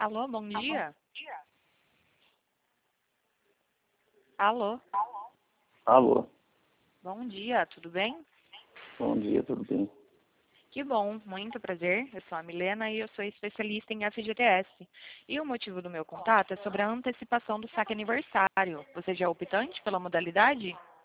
Alô, bom dia. Alô, Alô, bom dia, tudo bem? bom dia, tudo bem? Que bom, muito prazer. Eu sou a Milena e eu sou especialista em FGTS. E o motivo do meu contato é sobre a antecipação do saque aniversário. Você já é optante pela modalidade?